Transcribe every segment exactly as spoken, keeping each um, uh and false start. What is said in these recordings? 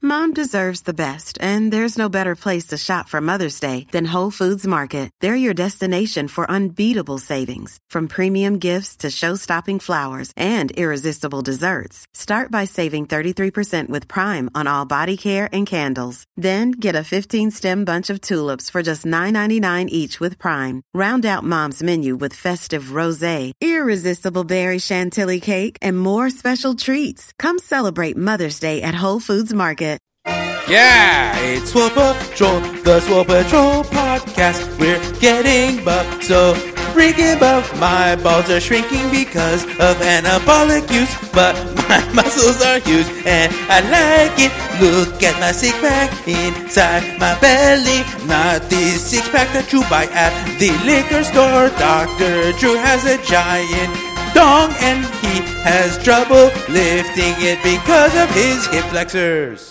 Mom deserves the best, and there's no better place to shop for Mother's Day than Whole Foods Market. They're your destination for unbeatable savings, from premium gifts to show-stopping flowers and irresistible desserts. Start by saving thirty-three percent with Prime on all body care and candles. Then get a fifteen-stem bunch of tulips for just nine ninety-nine each with Prime. Round out Mom's menu with festive rosé, irresistible berry chantilly cake, and more special treats. Come celebrate Mother's Day at Whole Foods Market. Yeah, it's Swole Patrol, the Swole Patrol podcast. We're getting buff, so freaking buff. My balls are shrinking because of anabolic use, but my muscles are huge and I like it. Look at my six pack inside my belly, not the six pack that you buy at the liquor store. Doctor Drew has a giant dong and he has trouble lifting it because of his hip flexors.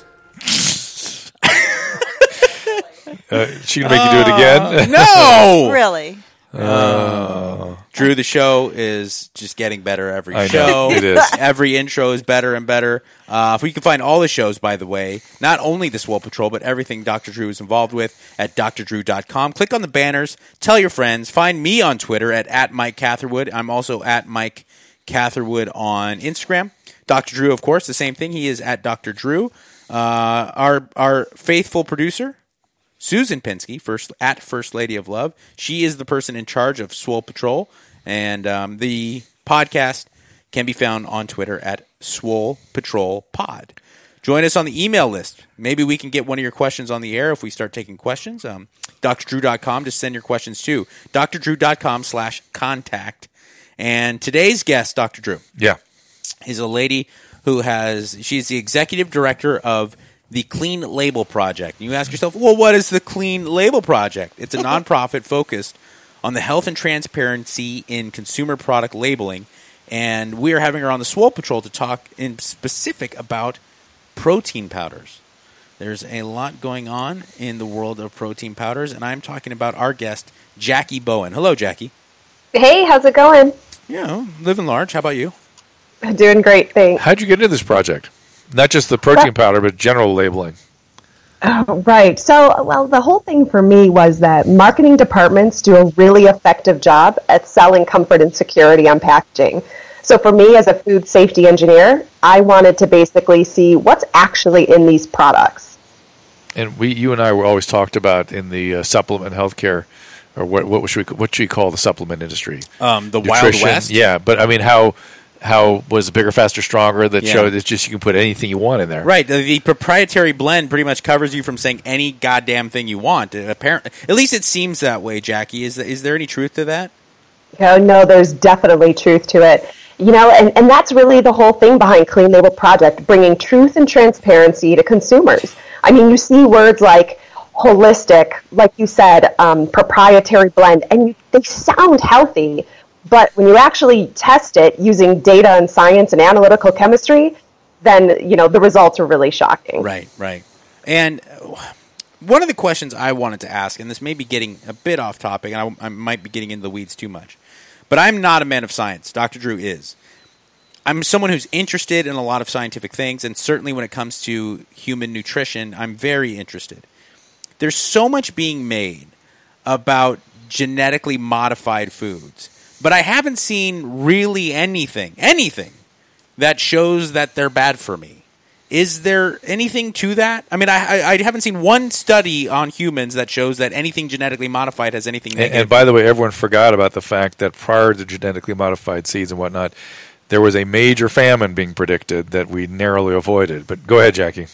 Uh, she gonna make uh, you do it again? No, really. Uh, Drew, the show is just getting better every I show. know, it is. Every intro is better and better. Uh, if we can find all the shows, by the way, not only the Swole Patrol, but everything Doctor Drew is involved with at d r drew dot com. Click on the banners. Tell your friends. Find me on Twitter at, at Mike Catherwood. I'm also at Mike Catherwood on Instagram. Doctor Drew, of course, the same thing. He is at Doctor Drew. Uh, our our faithful producer, Susan Pinsky, first at First Lady of Love. She is the person in charge of Swole Patrol, and um, the podcast can be found on Twitter at Swole Patrol Pod. Join us on the email list. Maybe we can get one of your questions on the air if we start taking questions. Um, D R drew dot com, just send your questions to d r drew dot com slash contact. And today's guest, Doctor Drew, yeah, is a lady who has, she's the executive director of the Clean Label Project. And you ask yourself, well, what is the Clean Label Project? It's a nonprofit focused on the health and transparency in consumer product labeling. And we are having her on the Swole Patrol to talk in specific about protein powders. There's a lot going on in the world of protein powders, and I'm talking about our guest, Jackie Bowen. Hello, Jackie. Hey, how's it going? Yeah, living large. How about you? Doing great, thanks. How'd you get into this project? Not just the protein powder, but general labeling. Oh, right. So, well, the whole thing for me was that marketing departments do a really effective job at selling comfort and security on packaging. So for me as a food safety engineer, I wanted to basically see what's actually in these products. And we, you and I were always talked about in the uh, supplement healthcare, or what, what should we, what should we call the supplement industry? Um, the Nutrition. Wild West? Yeah, but I mean, how... How was Bigger, Faster, Stronger that Yeah. showed it's just you can put anything you want in there. Right. The, the proprietary blend pretty much covers you from saying any goddamn thing you want. Apparently, at least it seems that way, Jackie. Is is there any truth to that? Oh, no, there's definitely truth to it. You know, and, and that's really the whole thing behind Clean Label Project, bringing truth and transparency to consumers. I mean, you see words like holistic, like you said, um, proprietary blend, and you, they sound healthy. But when you actually test it using data and science and analytical chemistry, then, you know, the results are really shocking. Right, right. And one of the questions I wanted to ask, and this may be getting a bit off topic, and I, I might be getting into the weeds too much, but I'm not a man of science. Doctor Drew is. I'm someone who's interested in a lot of scientific things, and certainly when it comes to human nutrition, I'm very interested. There's so much being made about genetically modified foods. But I haven't seen really anything, anything that shows that they're bad for me. Is there anything to that? I mean, I, I, I haven't seen one study on humans that shows that anything genetically modified has anything negative. And, and by the way, everyone forgot about the fact that prior to genetically modified seeds and whatnot, there was a major famine being predicted that we narrowly avoided. But go ahead, Jackie.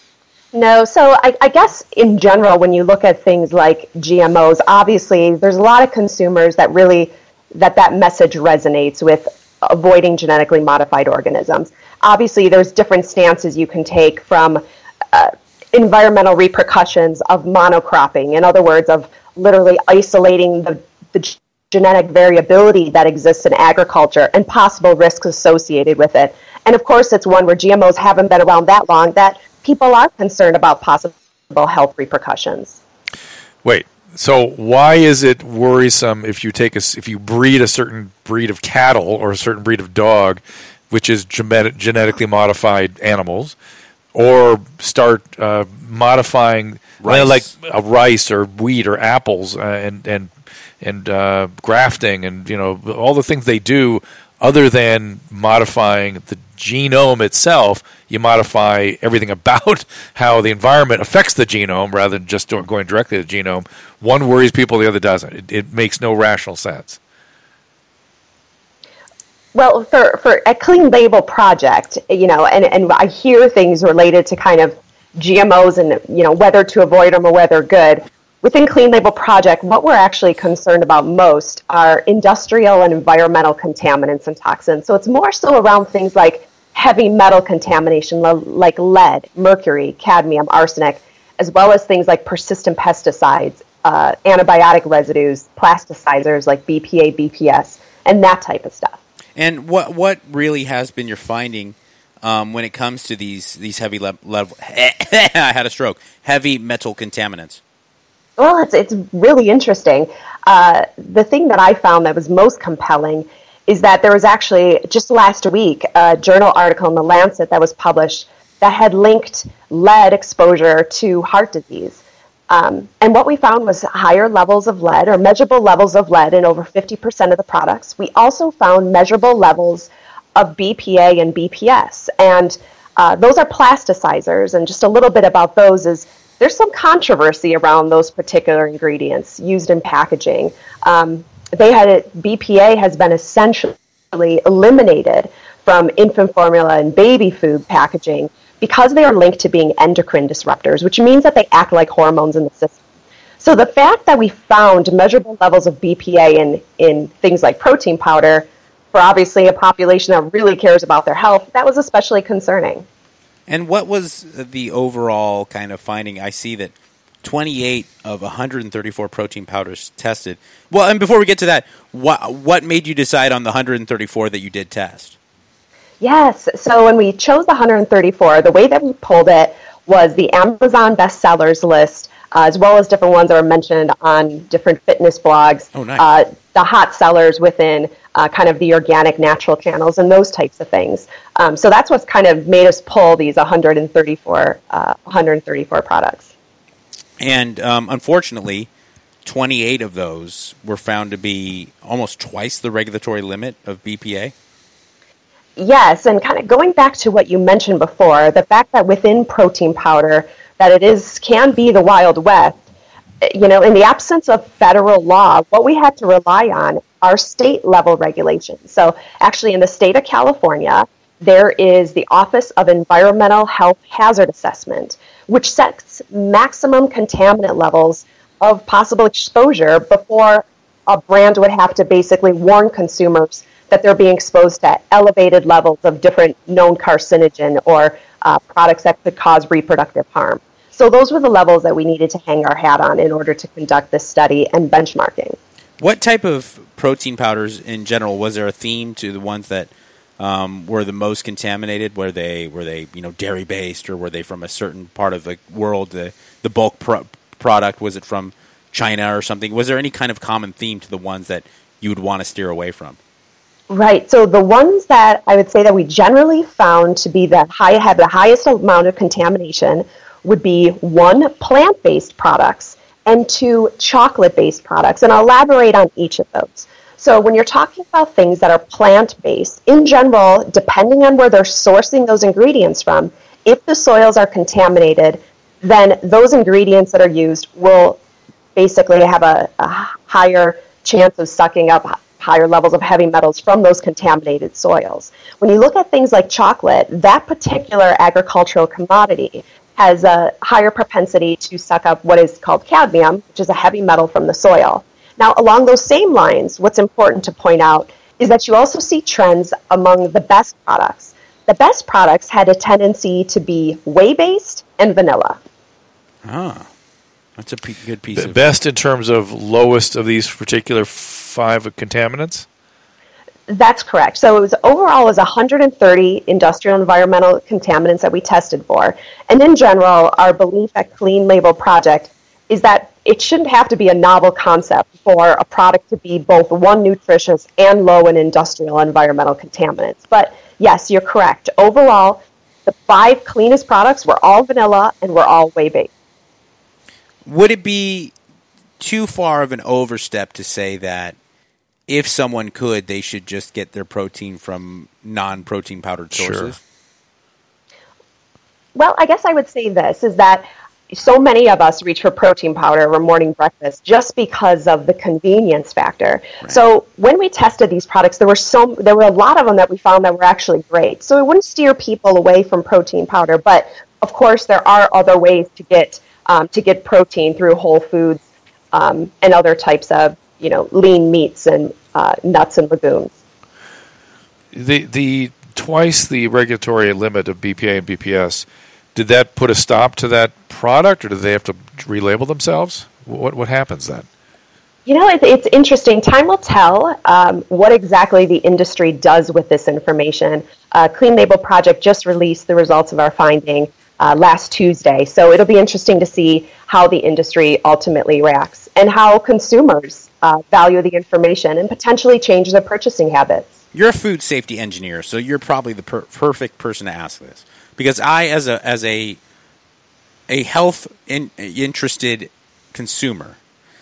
No, so I, I guess in general, when you look at things like G M Os, obviously there's a lot of consumers that really... that that message resonates with avoiding genetically modified organisms. Obviously, there's different stances you can take from uh, environmental repercussions of monocropping, in other words, of literally isolating the, the g- genetic variability that exists in agriculture and possible risks associated with it. And of course, it's one where G M Os haven't been around that long that people are concerned about possible health repercussions. Wait. So why is it worrisome if you take a, if you breed a certain breed of cattle or a certain breed of dog, which is genetic, genetically modified animals? or start uh, modifying Rice. like a rice or wheat or apples uh, and and and uh, grafting and you know all the things they do. Other than modifying the genome itself, you modify everything about how the environment affects the genome rather than just going directly to the genome. One worries people, the other doesn't. It, it makes no rational sense. Well, for, for a Clean Label project, you know, and, and I hear things related to kind of G M Os and, you know, whether to avoid them or whether good. Within Clean Label project, what we're actually concerned about most are industrial and environmental contaminants and toxins. So it's more so around things like heavy metal contamination, like lead, mercury, cadmium, arsenic, as well as things like persistent pesticides, uh, antibiotic residues, plasticizers like B P A, B P S, and that type of stuff. And what what really has been your finding um, when it comes to these these heavy level? Le- I had a stroke. Heavy metal contaminants. Well, it's it's really interesting. Uh, the thing that I found that was most compelling is that there was actually, just last week, a journal article in The Lancet that was published that had linked lead exposure to heart disease. Um, and what we found was higher levels of lead, or measurable levels of lead, in over fifty percent of the products. We also found measurable levels of B P A and B P S. And uh, those are plasticizers, and just a little bit about those is there's some controversy around those particular ingredients used in packaging. Um, they had it, B P A has been essentially eliminated from infant formula and baby food packaging because they are linked to being endocrine disruptors, which means that they act like hormones in the system. So the fact that we found measurable levels of B P A in, in things like protein powder, for obviously a population that really cares about their health, that was especially concerning. And what was the overall kind of finding? I see that twenty-eight of one hundred thirty-four protein powders tested. Well, and before we get to that, what what made you decide on the one hundred thirty-four that you did test? Yes. So when we chose the one hundred thirty-four, the way that we pulled it was the Amazon bestsellers list, uh, as well as different ones that were mentioned on different fitness blogs. Oh, nice. Uh, the hot sellers within uh, kind of the organic natural channels and those types of things. Um, so that's what's kind of made us pull these one hundred thirty-four, uh, one hundred thirty-four products. And um, unfortunately, twenty-eight of those were found to be almost twice the regulatory limit of B P A. Yes, and kind of going back to what you mentioned before, the fact that within protein powder, that it is can be the Wild West. You know, in the absence of federal law, what we had to rely on are state-level regulations. So actually in the state of California, there is the Office of Environmental Health Hazard Assessment, which sets maximum contaminant levels of possible exposure before a brand would have to basically warn consumers that they're being exposed to elevated levels of different known carcinogen or uh, products that could cause reproductive harm. So those were the levels that we needed to hang our hat on in order to conduct this study and benchmarking. What type of protein powders in general? Was there a theme to the ones that um, were the most contaminated? Were they were they you know dairy based, or were they from a certain part of the world? The the bulk pro- product, was it from China or something? Was there any kind of common theme to the ones that you would want to steer away from? Right. So the ones that I would say that we generally found to be the high have the highest amount of contamination would be one, plant-based products, and two, chocolate-based products. And I'll elaborate on each of those. So when you're talking about things that are plant-based, in general, depending on where they're sourcing those ingredients from, if the soils are contaminated, then those ingredients that are used will basically have a, a higher chance of sucking up higher levels of heavy metals from those contaminated soils. When you look at things like chocolate, that particular agricultural commodity has a higher propensity to suck up what is called cadmium, which is a heavy metal from the soil. Now, along those same lines, what's important to point out is that you also see trends among the best products. The best products had a tendency to be whey-based and vanilla. Ah, that's a p- good piece The of... best in terms of lowest of these particular five contaminants? That's correct. So it was overall it was one hundred thirty industrial environmental contaminants that we tested for. And in general, our belief at Clean Label Project is that it shouldn't have to be a novel concept for a product to be both one, nutritious and low in industrial environmental contaminants. But yes, you're correct. Overall, the five cleanest products were all vanilla and were all whey-based. Would it be too far of an overstep to say that if someone could, they should just get their protein from non-protein powdered sources? Sure. Well, I guess I would say this, is that so many of us reach for protein powder or morning breakfast just because of the convenience factor. Right. So when we tested these products, there were so there were a lot of them that we found that were actually great. So it wouldn't steer people away from protein powder, but of course there are other ways to get um, to get protein through whole foods um, and other types of you know lean meats and uh, nuts and legumes. The the twice the regulatory limit of B P A and B P S. Did that put a stop to that product, or do they have to relabel themselves? What what happens then? You know, it's, it's interesting. Time will tell um, what exactly the industry does with this information. Uh, Clean Label Project just released the results of our finding uh, last Tuesday, so it'll be interesting to see how the industry ultimately reacts and how consumers uh, value the information and potentially change their purchasing habits. You're a food safety engineer, so you're probably the per- perfect person to ask this. Because I, as a as a a health in, interested consumer,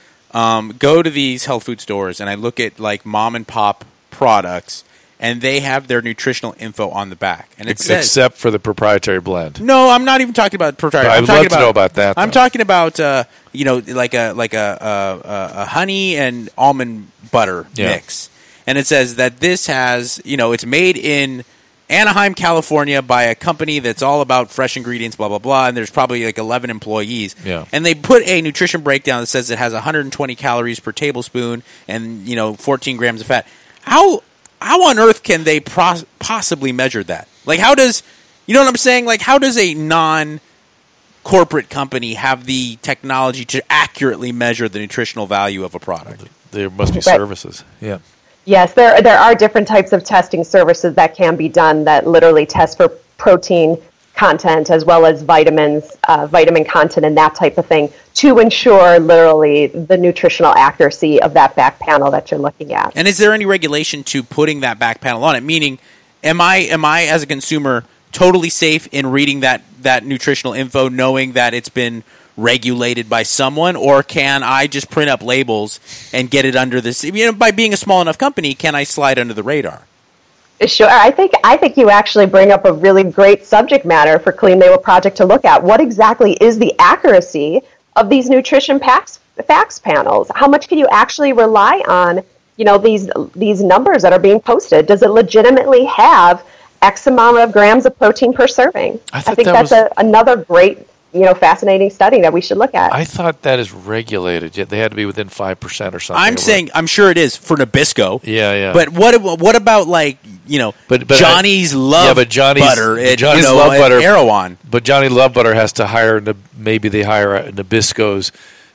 um, go to these health food stores and I look at like mom and pop products, and they have their nutritional info on the back, and it Ex- says, except for the proprietary blend. No, I'm not even talking about proprietary. I I'm would talking love to about, know about that. I'm though. talking about uh, you know like a like a a, a honey and almond butter yeah. mix, and it says that this has you know it's made in Anaheim, California, by a company that's all about fresh ingredients, blah, blah, blah, and there's probably like eleven employees. Yeah. And they put a nutrition breakdown that says it has one hundred twenty calories per tablespoon and, you know, fourteen grams of fat. How how on earth can they pros- possibly measure that? Like, how does, you know what I'm saying? Like, how does a non-corporate company have the technology to accurately measure the nutritional value of a product? There must be Right. services. Yeah. Yes, there there are different types of testing services that can be done that literally test for protein content as well as vitamins, uh, vitamin content and that type of thing to ensure literally the nutritional accuracy of that back panel that you're looking at. And is there any regulation to putting that back panel on it? Meaning, am I am I as a consumer totally safe in reading that, that nutritional info knowing that it's been regulated by someone, or can I just print up labels and get it under this? You know, by being a small enough company, can I slide under the radar? Sure. I think I think you actually bring up a really great subject matter for Clean Label Project to look at. What exactly is the accuracy of these nutrition packs, facts panels? How much can you actually rely on, you know, these these numbers that are being posted? Does it legitimately have X amount of grams of protein per serving? I, I think that that's was... a, another great you know, fascinating study that we should look at. I thought that is regulated. Yet they had to be within five percent or something. I'm saying, I'm sure it is for Nabisco. Yeah, yeah. But what what about like you know, but, but Johnny's I, Love yeah, but Johnny's, Butter? At, Johnny's you know, Love at Butter. Erewhon. But Johnny Love Butter has to hire. Maybe they hire Nabisco's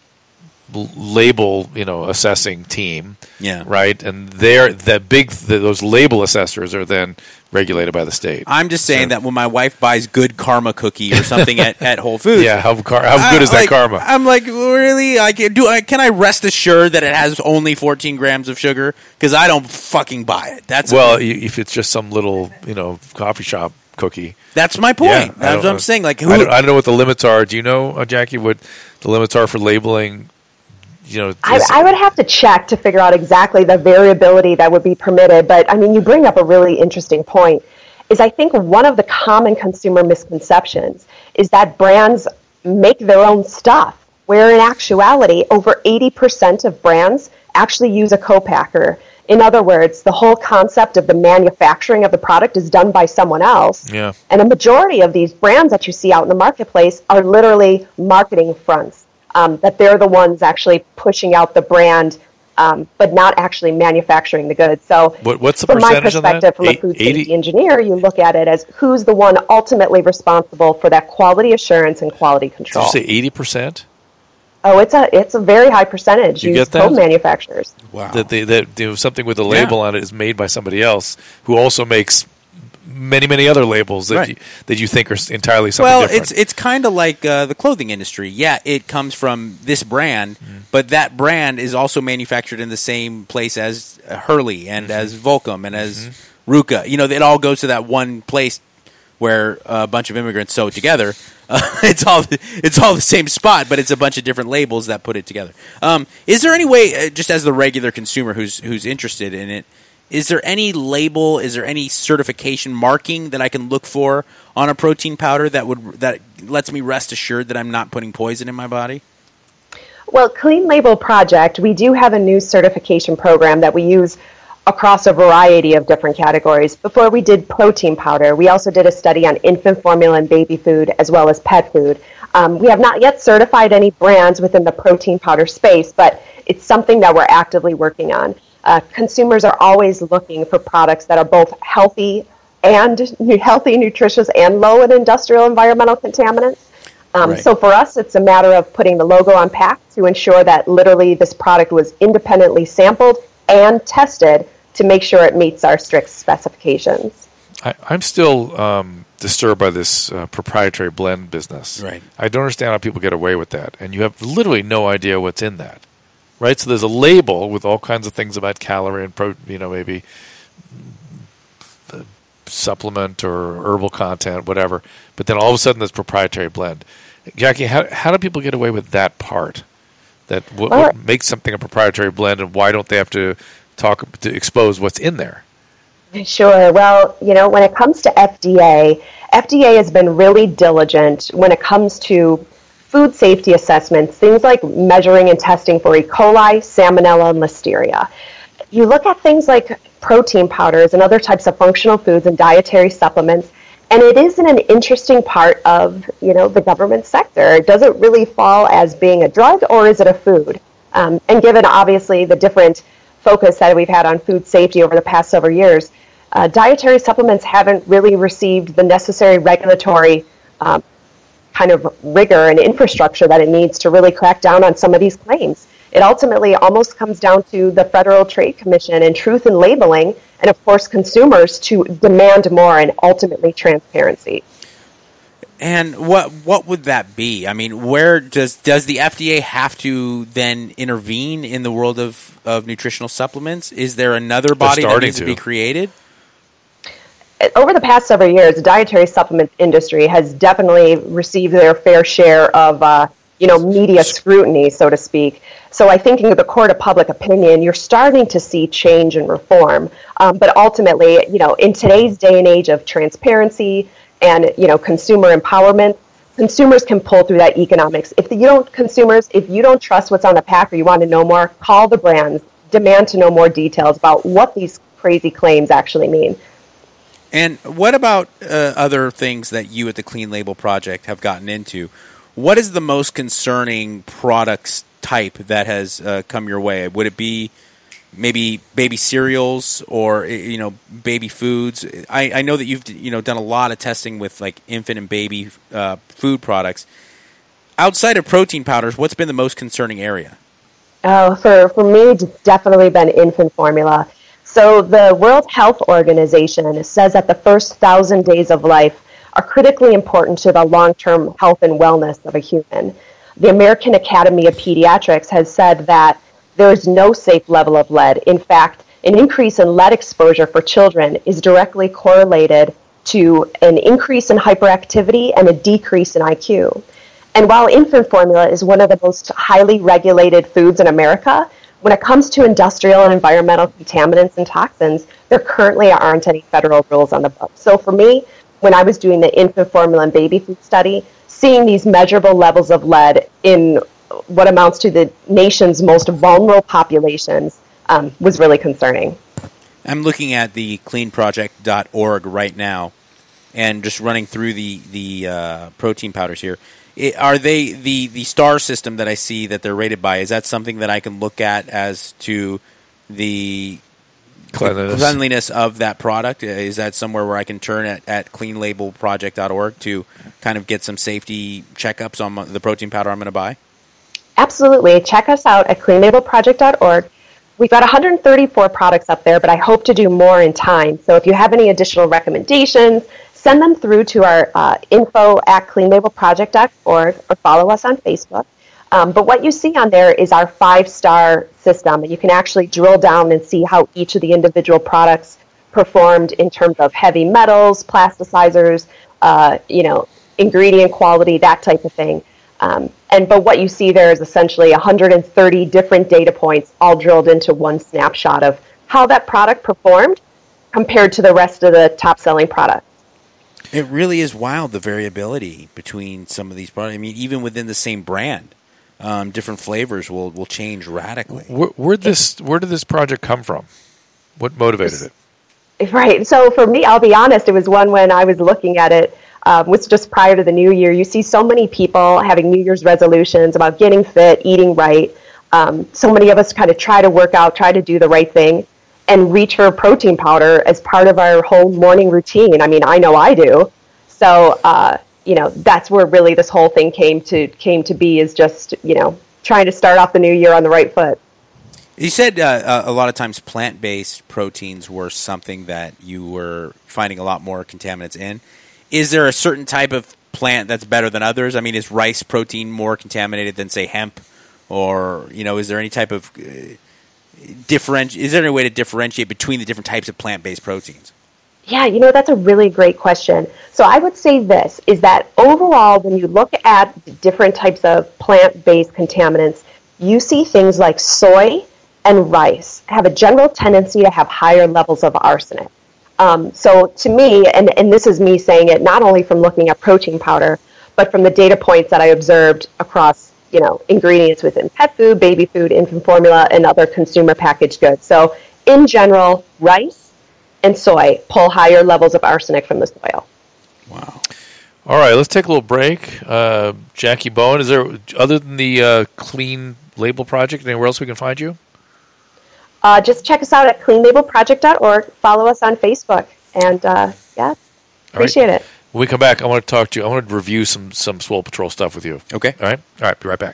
label, you know, assessing team. Yeah. Right, and they're the big. The, those label assessors are then regulated by the state. I'm just saying so. that when my wife buys Good Karma cookie or something at, at Whole Foods, yeah, how, car- how good I, is that like, karma? I'm like, really? I can do. I, can I rest assured that it has only fourteen grams of sugar? Because I don't fucking buy it. That's well, a, if it's just some little, you know, coffee shop cookie. That's my point. Yeah, that's what I'm saying. Like, who, I, don't, I don't know what the limits are. Do you know, uh, Jackie, what the limits are for labeling? You know, I, I would have to check to figure out exactly the variability that would be permitted. But I mean, you bring up a really interesting point. Is I think one of the common consumer misconceptions is that brands make their own stuff, where in actuality, over eighty percent of brands actually use a co-packer. In other words, the whole concept of the manufacturing of the product is done by someone else. Yeah. And a majority of these brands that you see out in the marketplace are literally marketing fronts, um, that they're the ones actually pushing out the brand, Um, but not actually manufacturing the goods. So what, what's the from my percentage on that? perspective, from Eight, a food eighty safety engineer, you look at it as who's the one ultimately responsible for that quality assurance and quality control. Did you say eighty percent? Oh, it's a it's a very high percentage You used get that? co-manufacturers. wow. That they that you know, something with a label Yeah. on it is made by somebody else who also makes many many other labels that Right. you, that you think are entirely something Well, different. it's it's kind of like uh, the clothing industry. Yeah, it comes from this brand, Mm. but that brand is also manufactured in the same place as uh, Hurley and Mm-hmm. as Volcom and as Ruka. You know, it all goes to that one place where a bunch of immigrants sew it together. Uh, it's all it's all the same spot, but it's a bunch of different labels that put it together. Um, is there any way, uh, just as the regular consumer who's who's interested in it, is there any label, is there any certification marking that I can look for on a protein powder that would that lets me rest assured that I'm not putting poison in my body? Well, Clean Label Project, we do have a new certification program that we use across a variety of different categories. Before we did protein powder, we also did a study on infant formula and baby food as well as pet food. Um, we have not yet certified any brands within the protein powder space, but it's something that we're actively working on. Uh, consumers are always looking for products that are both healthy and healthy, nutritious, and low in industrial environmental contaminants. Um, right. So for us, it's a matter of putting the logo on pack to ensure that literally this product was independently sampled and tested to make sure it meets our strict specifications. I, I'm still um, disturbed by this uh, proprietary blend business. Right. I don't understand how people get away with that, and you have literally no idea what's in that. Right, so there's a label with all kinds of things about calorie and pro, you know, maybe supplement or herbal content, whatever. But then all of a sudden, there's proprietary blend. Jackie, how how do people get away with that part? That what, well, what makes something a proprietary blend, and why don't they have to talk to expose what's in there? Sure. Well, you know, when it comes to F D A, F D A has been really diligent when it comes to food safety assessments, things like measuring and testing for E. coli, salmonella, and listeria. You look at things like protein powders and other types of functional foods and dietary supplements, and it is an interesting part of, you know, the government sector. Does it really fall as being a drug, or is it a food? Um, and given, obviously, the different focus that we've had on food safety over the past several years, uh, dietary supplements haven't really received the necessary regulatory um, kind of rigor and infrastructure that it needs to really crack down on some of these claims. It ultimately almost comes down to the Federal Trade Commission and truth in labeling, and of course consumers to demand more and ultimately transparency. And what what would that be? I mean, where does does the F D A have to then intervene in the world of, of nutritional supplements? Is there another body that needs to. to be created? Over the past several years, the dietary supplement industry has definitely received their fair share of, uh, you know, media scrutiny, so to speak. So I think in the court of public opinion, you're starting to see change and reform. Um, but ultimately, you know, in today's day and age of transparency and, you know, consumer empowerment, consumers can pull through that economics. If you don't, consumers, if you don't trust what's on the pack or you want to know more, call the brands, demand to know more details about what these crazy claims actually mean. And what about uh, other things that you at the Clean Label Project have gotten into? What is the most concerning products type that has uh, come your way? Would it be maybe baby cereals or, you know, baby foods? I, I know that you've, you know, done a lot of testing with like infant and baby uh, food products. Outside of protein powders, what's been the most concerning area? Oh, for, for me, it's definitely been infant formula. So the World Health Organization says that the first thousand days of life are critically important to the long-term health and wellness of a human. The American Academy of Pediatrics has said that there is no safe level of lead. In fact, an increase in lead exposure for children is directly correlated to an increase in hyperactivity and a decrease in I Q. And while infant formula is one of the most highly regulated foods in America, when it comes to industrial and environmental contaminants and toxins, there currently aren't any federal rules on the books. So for me, when I was doing the infant formula and baby food study, seeing these measurable levels of lead in what amounts to the nation's most vulnerable populations um, was really concerning. I'm looking at the clean project dot org right now and just running through the, the uh, protein powders here. It, are they the, the star system that I see that they're rated by? Is that something that I can look at as to the cleanliness, cleanliness of that product? Is that somewhere where I can turn at, at clean label project dot org to kind of get some safety checkups on the protein powder I'm going to buy? Absolutely. Check us out at clean label project dot org. We've got one hundred thirty-four products up there, but I hope to do more in time. So if you have any additional recommendations, send them through to our uh, info at clean label project dot org or follow us on Facebook. Um, but what you see on there is our five-star system, and you can actually drill down and see how each of the individual products performed in terms of heavy metals, plasticizers, uh, you know, ingredient quality, that type of thing. Um, and but what you see there is essentially one hundred thirty different data points all drilled into one snapshot of how that product performed compared to the rest of the top-selling products. It really is wild, the variability between some of these products. I mean, even within the same brand, um, different flavors will, will change radically. Where, where this where did this project come from? What motivated it? Right. So for me, I'll be honest, it was one when I was looking at it, uh, was just prior to the new year. You see so many people having New Year's resolutions about getting fit, eating right. Um, so many of us kind of try to work out, try to do the right thing, and reach for protein powder as part of our whole morning routine. I mean, I know I do. So, uh, you know, that's where really this whole thing came to came to be, is just, you know, trying to start off the new year on the right foot. You said uh, a lot of times plant-based proteins were something that you were finding a lot more contaminants in. Is there a certain type of plant that's better than others? I mean, is rice protein more contaminated than, say, hemp? Or, you know, is there any type of uh, differenti- Is there any way to differentiate between the different types of plant-based proteins? Yeah, you know, that's a really great question. So I would say this, is that overall, when you look at different types of plant-based contaminants, you see things like soy and rice have a general tendency to have higher levels of arsenic. Um, so to me, and, and this is me saying it not only from looking at protein powder, but from the data points that I observed across, you know, ingredients within pet food, baby food, infant formula, and other consumer packaged goods. So in general, rice and soy pull higher levels of arsenic from the soil. Wow. All right, let's take a little break. Uh, Jackie Bowen, is there, other than the uh, Clean Label Project, anywhere else we can find you? Uh, just check us out at clean label project dot org. Follow us on Facebook. And, uh, yeah, appreciate right. it. When we come back, I want to talk to you. I want to review some, some Swole Patrol stuff with you. Okay. All right? All right, be right back.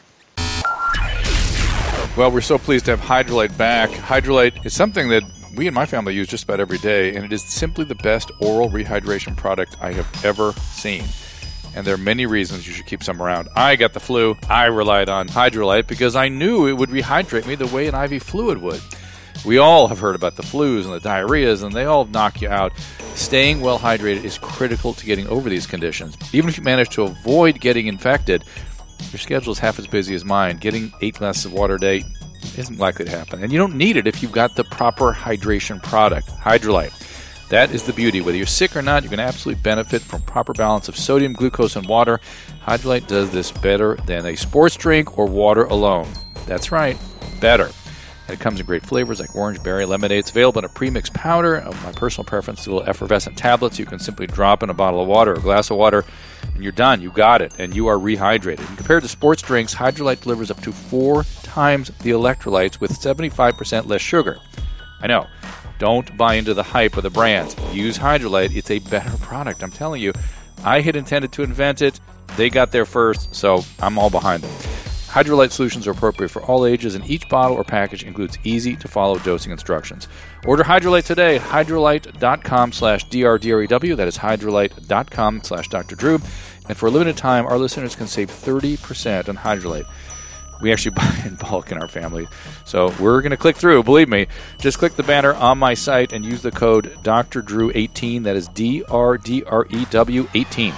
Well, we're so pleased to have Hydralyte back. Hydralyte is something that we and my family use just about every day, and it is simply the best oral rehydration product I have ever seen. And there are many reasons you should keep some around. I got the flu. I relied on Hydralyte because I knew it would rehydrate me the way an I V fluid would. We all have heard about the flus and the diarrheas, and they all knock you out. Staying well hydrated is critical to getting over these conditions. Even if you manage to avoid getting infected, your schedule is half as busy as mine. Getting eight glasses of water a day isn't likely to happen. And you don't need it if you've got the proper hydration product, Hydralyte. That is the beauty. Whether you're sick or not, you can absolutely benefit from proper balance of sodium, glucose, and water. Hydralyte does this better than a sports drink or water alone. That's right, better. And it comes in great flavors like orange, berry, lemonade. It's available in a pre-mixed powder. Of my personal preference, the little effervescent tablets. You can simply drop in a bottle of water or a glass of water, and you're done. You got it, and you are rehydrated. And compared to sports drinks, Hydralyte delivers up to four times the electrolytes with seventy-five percent less sugar. I know. Don't buy into the hype of the brands. Use Hydralyte. It's a better product. I'm telling you. I had intended to invent it. They got there first, so I'm all behind them. Hydralyte solutions are appropriate for all ages, and each bottle or package includes easy-to-follow dosing instructions. Order Hydralyte today, hydralyte.com slash DRDREW. That is hydralyte.com slash Dr. Drew. And for a limited time, our listeners can save thirty percent on Hydralyte. We actually buy in bulk in our family, so we're going to click through. Believe me, just click the banner on my site and use the code D R Drew eighteen. That is D R D R E W eighteen.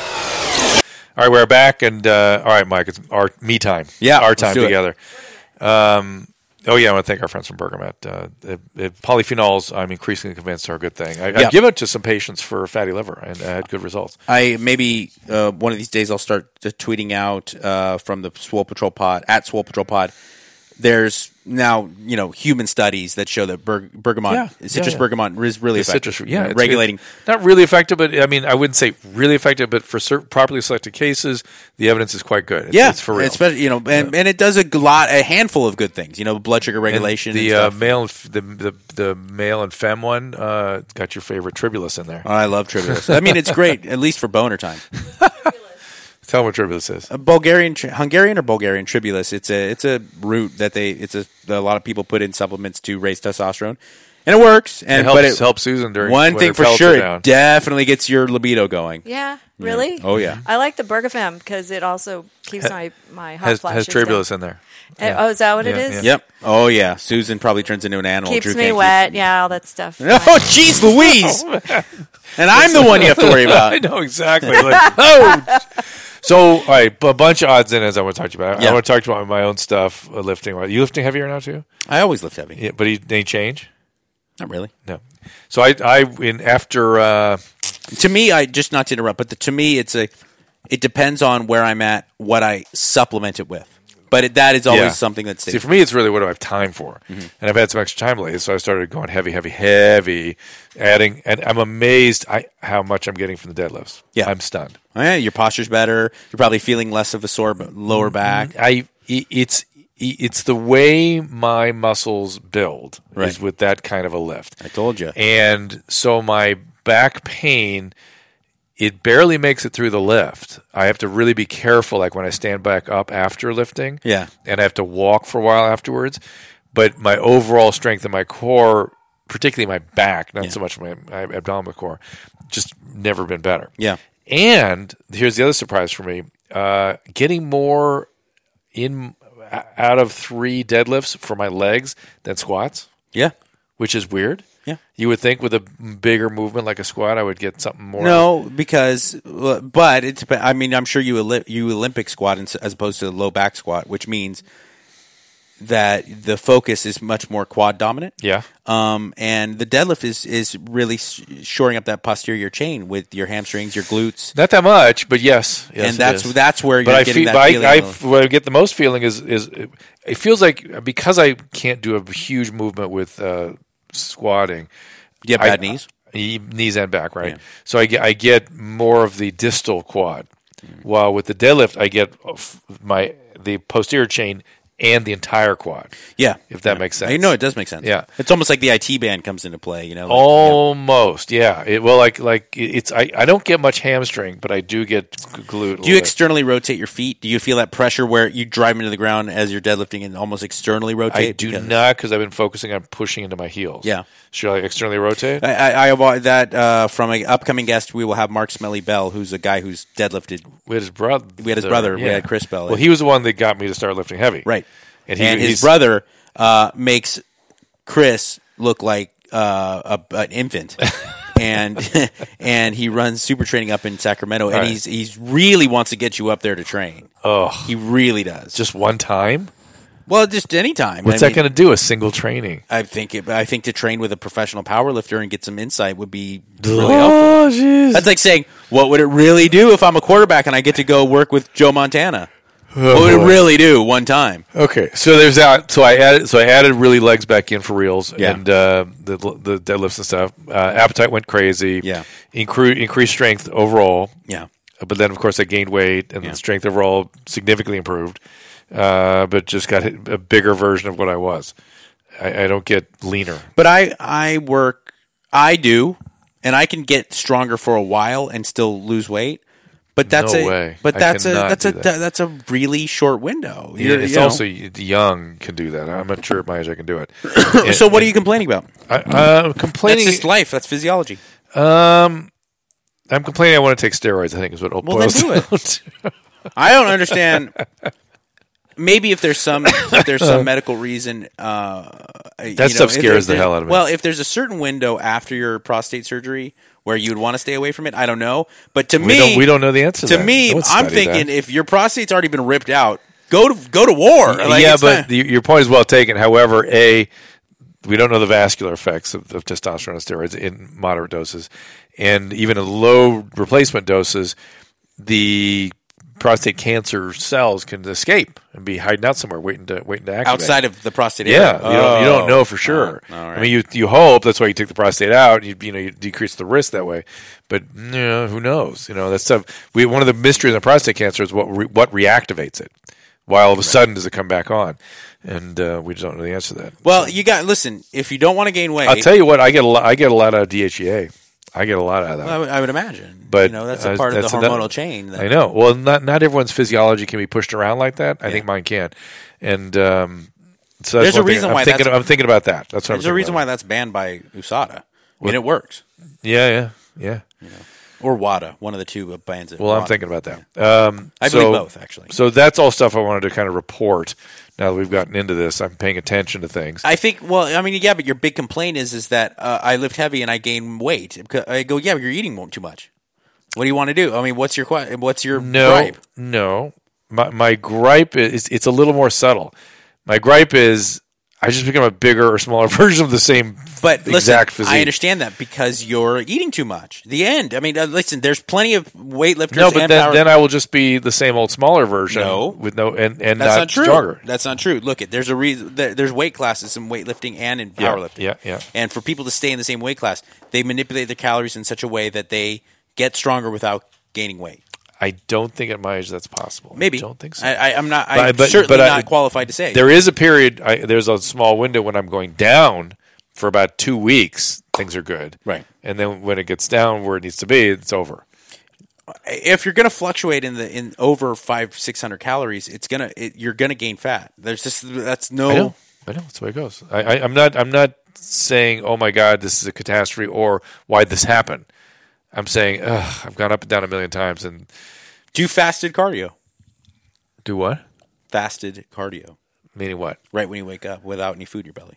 All right, we're back, and uh, all right, Mike, it's our me time. Yeah, our time let's do together. Um, oh yeah, I want to thank our friends from Bergamet. Uh, it, it, polyphenols, I'm increasingly convinced, are a good thing. I, yeah. I've given it to some patients for fatty liver, and I had good results. I maybe uh, one of these days I'll start tweeting out uh, from the Swole Patrol Pod at Swole Patrol Pod. There's now, you know, human studies that show that ber- bergamot, yeah, citrus yeah, yeah. bergamot is really The effective. citrus, yeah, uh, it's, regulating. It's not really effective, but I mean, I wouldn't say really effective, but for certain properly selected cases, the evidence is quite good. It's, yeah, it's for real. It's, you know, and, yeah. and it does a lot, a handful of good things. You know, blood sugar regulation. And the and uh, stuff. male, the, the the male and femme one uh, got your favorite Tribulus in there. Oh, I love Tribulus. I mean, it's great, at least for boner time. Tell them what Tribulus is. A Bulgarian, Hungarian or Bulgarian Tribulus. It's a it's a root that they it's a that a lot of people put in supplements to raise testosterone, and it works. And it helps, but it helps Susan during one when thing her for pellets sure, are down. it definitely gets your libido going. Yeah, really? Oh yeah. I like the Bergafem because it also keeps my my hot has, flashes has Tribulus down. in there. Uh, Oh, is that what it Yeah, is? yeah. Yep. Oh yeah. Susan probably turns into an animal. Keeps Drew me can't wet. Yeah, all that stuff. Keep... Oh jeez, Louise. And I'm the one you have to worry about. I know exactly. Like, oh. So, all right, a bunch of odds and ends I want to talk to you about. Yeah. I want to talk to you about my own stuff, uh, lifting. Are you lifting heavier now too? I always lift heavy. Yeah, but he, any change? Not really. No. So I, I in after. Uh, To me, I just not to interrupt, but the, to me, it's a. It depends on where I'm at, what I supplement it with. But it, that is always Yeah. something that stays. See, for me, it's really what do I have time for, Mm-hmm. and I've had some extra time lately, so I started going heavy, heavy, heavy, adding, and I'm amazed I, how much I'm getting from the deadlifts. Yeah. I'm stunned. Oh, yeah, your posture's better. You're probably feeling less of a sore b- lower back. I i- it's it's the way my muscles build Right. is with that kind of a lift. I told you. And so my back pain, it barely makes it through the lift. I have to really be careful, like when I stand back up after lifting. Yeah. And I have to walk for a while afterwards. But my overall strength in my core, particularly my back, not Yeah. so much my, my abdominal core, just never been better. Yeah. And here's the other surprise for me: uh, getting more in out of three deadlifts for my legs than squats, Yeah. which is weird. Yeah. You would think with a bigger movement like a squat, I would get something more. No, because but it dep- I mean, I'm sure you Olymp- you Olympic squat ins- as opposed to the low back squat, which means that the focus is much more quad dominant. Yeah. Um, and the deadlift is is really s- shoring up that posterior chain with your hamstrings, your glutes, Not that much, but yes, yes and it that's is. that's where But you're I getting feel, that I, feeling. I, of- what I get the most feeling is is it feels like because I can't do a huge movement with uh, squatting. you have I- bad knees. E- knees and back, right? Yeah. So I get I get more of the distal quad, while with the deadlift I get f- my the posterior chain and the entire quad. Yeah, If that makes sense. I know it does make sense. Yeah. it's almost like the I T band comes into play. You know, like, Almost, yeah. It, well, like like it's I, I don't get much hamstring, but I do get g- glute. a Do you little externally rotate your feet? Do you feel that pressure where you drive into the ground as you're deadlifting and almost externally bit. rotate? I do Because- not because I've been focusing on pushing into my heels. Yeah. Should I externally rotate? I, I, I have uh, that uh, from an upcoming guest. We will have Mark Smelly Bell, who's a guy who's deadlifted. We had his brother. We had his brother. We had Chris Bell. Well, he was the one that got me to start lifting heavy. Right. And, And, he, his he's- brother uh, makes Chris look like uh, a, an infant. and and he runs super training up in Sacramento, and Right. he's he's really wants to get you up there to train. Oh, He really does. just one time. well, just anytime. What's I that mean, going to do? A single training? I think it, I think to train with a professional power lifter and get some insight would be really helpful. Oh, jeez. That's like saying, what would it really do if I'm a quarterback and I get to go work with Joe Montana? What would it boy. really do one time? Okay, so there's that. So I added, so I added really legs back in for reels, Yeah. and uh, the the deadlifts and stuff. Uh, appetite went crazy. Yeah. Incre- increased strength overall. Yeah. But then, of course, I gained weight, and Yeah. the strength overall significantly improved. Uh, but just got a bigger version of what I was. I, I don't get leaner. But I, I work, I do, and I can get stronger for a while and still lose weight. But that's No a, way. but I that's a, cannot that's do a, that. that's a really short window. Yeah, You're- it's you know. also the young can do that. I'm not sure at my age I can do it. So what are you complaining about? I, uh, That's complaining. just life. That's physiology. um, I'm complaining. I want to take steroids. I think is what it Well, then boils do it. down to. I don't understand. Maybe if there's some if there's some medical reason, uh, you know, stuff if scares the there's- hell out of me. Well, if there's a certain window after your prostate surgery where you'd want to stay away from it, I don't know. But to We me, don't. We don't know the answer. to to that. me, No one's I'm studied thinking that. if your prostate's already been ripped out, go to go to war. Like, yeah, it's but not- the, your point is well taken. However, a we don't know the vascular effects of, of testosterone and steroids in moderate doses, and even in low replacement doses, the prostate cancer cells can escape and be hiding out somewhere, waiting to waiting to activate. outside of the prostate Yeah, area. you, don't, you don't know for Oh, sure. all right. I mean, you you hope that's why you take the prostate out. You you know you decrease the risk that way, but you know, who knows? You know that stuff. We one of the mysteries of prostate cancer is what re, what reactivates it. Why all of a sudden does it come back on? And uh, we just don't know the answer to that. Well, you got listen. If you don't want to gain weight, I'll tell you what, I get a lot. I get a lot out of D H E A. I get a lot out of that. I would, I would imagine. But you know, that's uh, a part of that's the hormonal another- chain. That, I know. Well, not not everyone's physiology can be pushed around like that. I Yeah. think mine can, and um, So that's There's a one thing. reason I'm why thinking, that's- I'm thinking about that. That's what There's I'm a reason why about. that's banned by U S A D A. I mean, it works. Yeah, yeah, yeah. Or WADA, one of the two bans it. Well, I'm WADA. thinking about that. Um, I so, believe both, actually. So that's all stuff I wanted to kind of report. Now that we've gotten into this, I'm paying attention to things. I think. Well, I mean, yeah, but your big complaint is is that uh, I lift heavy and I gain weight. I go, yeah, but you're eating too much. What do you want to do? I mean, what's your que- what's your no, gripe? No, my my gripe is it's a little more subtle. My gripe is I just become a bigger or smaller version of the same But exact listen, physique. I understand that because you're eating too much. The end. I mean, uh, listen, there's plenty of weightlifters. No, but and then, power- then I will just be the same old smaller version. No. with no and, and That's not, not, true. stronger. That's not true. Look, it there's a reason. There, there's weight classes in weightlifting and in Yeah, powerlifting. yeah, yeah. And for people to stay in the same weight class, they manipulate their calories in such a way that they get stronger without gaining weight. I don't think at my age that's possible. Maybe. I don't think so. I, I, I'm not. But- I'm but- certainly but I- not qualified to say. There is a period. I, there's a small window when I'm going down for about two weeks. Things are good, Right. And then when it gets down where it needs to be, it's over. If you're going to fluctuate in the in over five six hundred calories, it's gonna it, you're going to gain fat. There's just that's no. I know. I know. That's the way it goes. I, I, I'm not. I'm not saying, "Oh my God, this is a catastrophe," or "Why'd this happen?" I'm saying, Ugh, "I've gone up and down a million times." And Do fasted cardio. do what? Fasted cardio. Meaning what? Right when you wake up, without any food in your belly.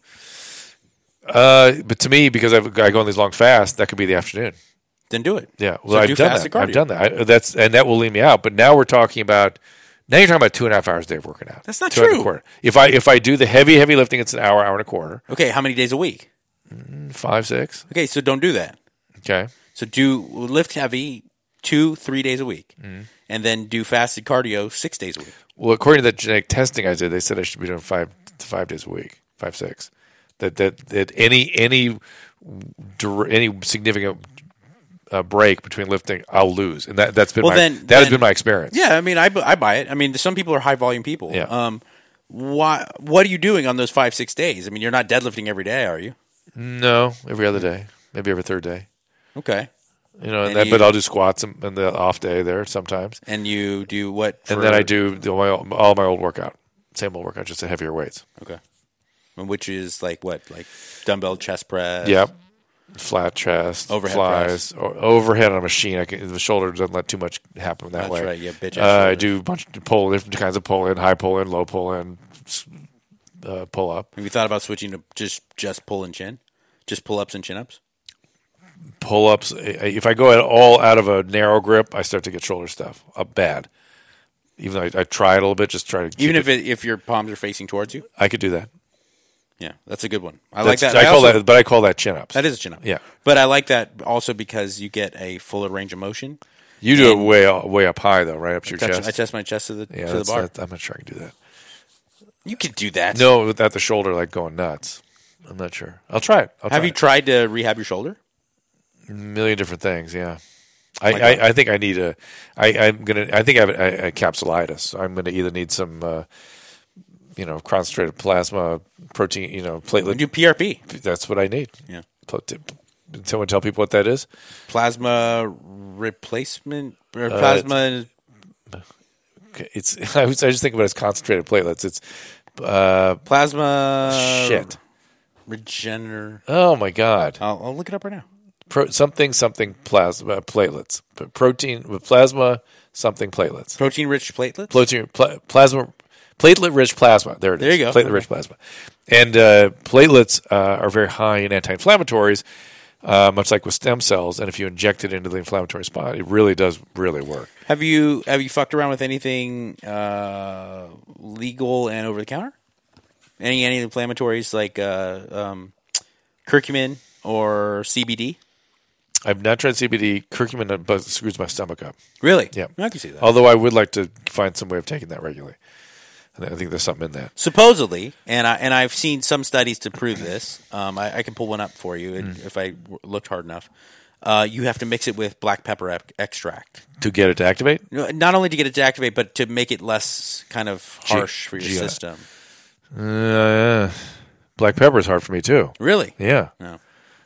Uh, but to me, because I've, I go on these long fasts, that could be the afternoon. Then do it. Yeah, So well, I've do done fasted that. I've cardio. done that. I, that's and that will leave me out. But now we're talking about. Now you're talking about two and a half hours a day of working out. That's not Two and a true. quarter. If I if I do the heavy heavy lifting, it's an hour, hour and a quarter, Okay, how many days a week? five six. Okay, so don't do that. Okay. So do lift heavy two, three days a week, Mm-hmm. and then do fasted cardio six days a week. Well, according to that genetic testing I did, they said I should be doing five to five days a week, five six. That that that any any dir- any significant uh, break between lifting, I'll lose, and that that's been Well, my then- that then- has been my experience. Yeah, I mean, I, bu- I buy it. I mean, some people are high volume people. Yeah. Um, why? What are you doing on those five, six days? I mean, you're not deadlifting every day, are you? No, every other day, maybe every third day. Okay. You know, and And that, you- but I'll do squats on on the off day there sometimes, And you do what? For, and then I do the, my, all my old workout, same old workout, just at heavier weights. Okay. And which is like what? Like dumbbell chest press? Yep. Flat chest, Overhead flies, or overhead on a machine. I can, the shoulder doesn't let too much happen that That's way. right, yeah, bitch ass Uh, I shoulders. do a bunch of pull, different kinds of pull in, high pull in, low pull in, s- uh, pull up, Have you thought about switching to just just pull and chin? Just pull ups and chin ups? pull ups. If I go at all out of a narrow grip, I start to get shoulder stuff up bad. Even though I, I try it a little bit, just try to keep Even if it, it, if your palms are facing towards you? I could do that. Yeah, that's a good one. I like That's- that. I, call also- that, but I call that chin ups. That is a chin up. Yeah. But I like that also because you get a fuller range of motion. You do and- it way way up high though, right up to your Touch- chest. I test my chest to the yeah, to the that's- bar. that- I'm not sure I can do that. You could do that. No, without the shoulder like going nuts. I'm not sure. I'll try it. I'll Have try you it. tried to rehab your shoulder? A million different things? Yeah. I, Like I, what? I think I need a. I, I'm gonna. I think I have a, a capsulitis. So I'm gonna either need some, uh, you know, concentrated plasma protein. You know, platelet. Do P R P. That's what I need. Yeah. Pl- t- Did someone tell people what that is? Plasma replacement or Uh, plasma. Okay, It's. I, was, I just think about it as concentrated platelets. It's. Uh, plasma. shit. Regener. Oh my god. I'll, I'll look it up right now. Pro, something something plasma platelets. P- Protein with plasma something platelets. Protein rich platelets. Protein pla- plasma platelet rich plasma. There it is. There you go. Platelet rich plasma. And uh, platelets uh, are very high in anti-inflammatories, uh, much like with stem cells. And if you inject it into the inflammatory spot, it really does really work. Have you have you fucked around with anything uh, legal and over the counter? Any any inflammatories like uh, um, curcumin or C B D? I've not tried C B D. Curcumin but screws my stomach up. Really? Yeah. I can see that. Although I would like to find some way of taking that regularly. I think there's something in that. Supposedly, and I and I've seen some studies to prove this. Um, I, I can pull one up for you Mm. if I w- looked hard enough. Uh, you have to mix it with black pepper ep- extract. To get it to activate? No, not only to get it to activate, but to make it less kind of G- harsh for your G I. system. Uh, black pepper is hard for me too. Really? Yeah. No.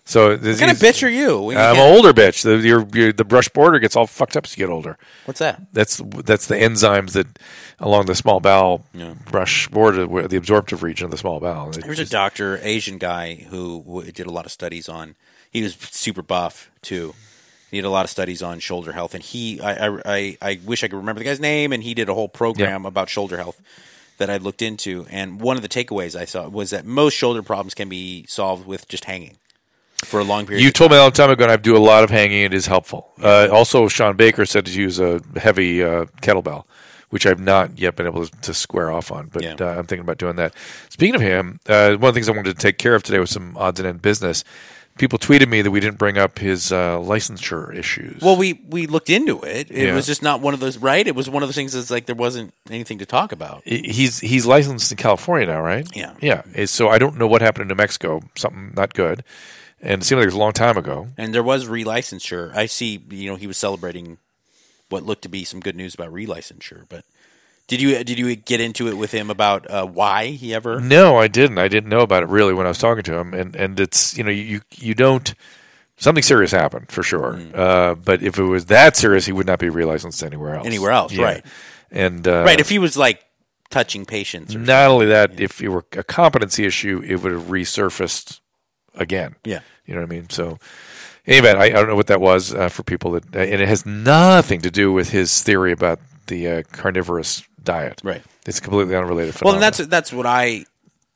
So What kind of bitch are you? when you I'm an can't- older bitch. The, your, your, the brush border gets all fucked up as you get older. What's that? That's that's the enzymes that along the small bowel Yeah. brush border, where the absorptive region of the small bowel. It There's a just- doctor, Asian guy, who w- did a lot of studies on. He was super buff too. He did a lot of studies on shoulder health, and he, I, I, I, I wish I could remember the guy's name, and he did a whole program Yeah. about shoulder health that I looked into. And one of the takeaways I saw was that most shoulder problems can be solved with just hanging for a long period. You of told me time. a long time ago, and I do a lot of hanging. It is helpful. Uh, also, Sean Baker said to use a heavy uh, kettlebell, which I've not yet been able to, to square off on, but Yeah. uh, I'm thinking about doing that. Speaking of him, uh, one of the things I wanted to take care of today was some odds and end business. People tweeted me that we didn't bring up his uh, licensure issues. Well, we, we looked into it. It Yeah. was just not one of those, right? It was one of those things that's like there wasn't anything to talk about. he's he's licensed in California now, right? Yeah. yeah. Eh, So I don't know what happened in New Mexico. Something not good, and it seemed like it was a long time ago. And there was relicensure. I see, you know, he was celebrating what looked to be some good news about relicensure. But did you did you get into it with him about uh, why he ever? No, I didn't. I didn't know about it really when I was talking to him, and and it's you know you you don't something serious happened for sure. Mm. Uh, but if it was that serious, he would not be relicensed anywhere else. Anywhere else, Yeah. right? And uh, Right. If he was like touching patients, or not only that, if it were a competency issue, it would have resurfaced again. Yeah. You know what I mean? So, anyway, I, I don't know what that was uh, for people that, uh, and it has nothing to do with his theory about the uh, carnivorous diet. Right. It's completely unrelated. Well, Phenomenon. and that's that's what I